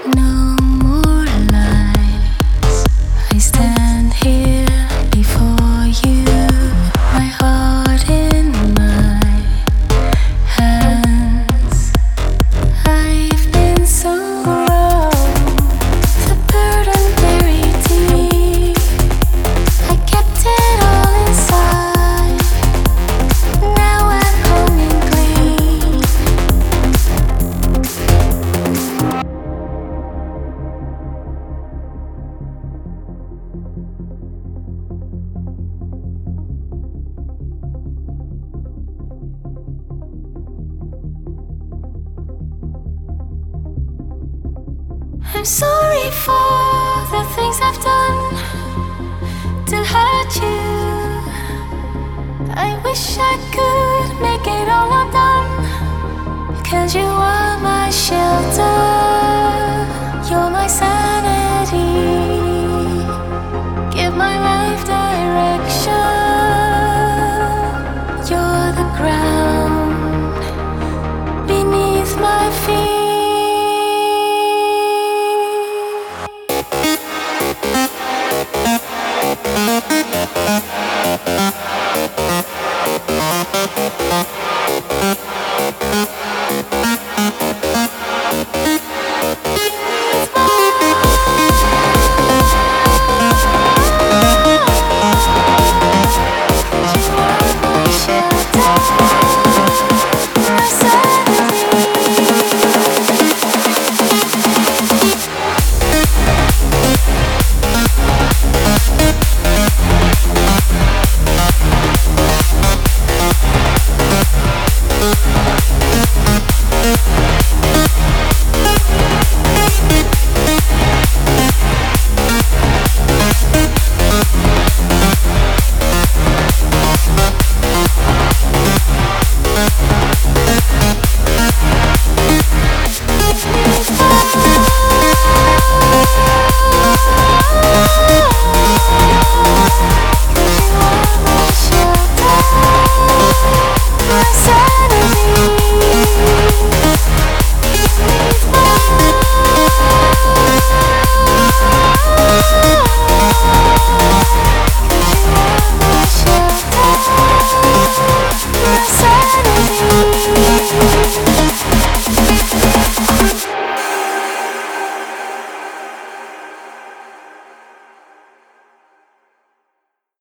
No more lies. I stand here before you, my heart in my hands. I've been so wrong, the burden buried deep. I kept it all inside. Now I'm home clean. I'm sorry for the things I've done to hurt you. I wish I could make it all undone, 'cause you are my shelter.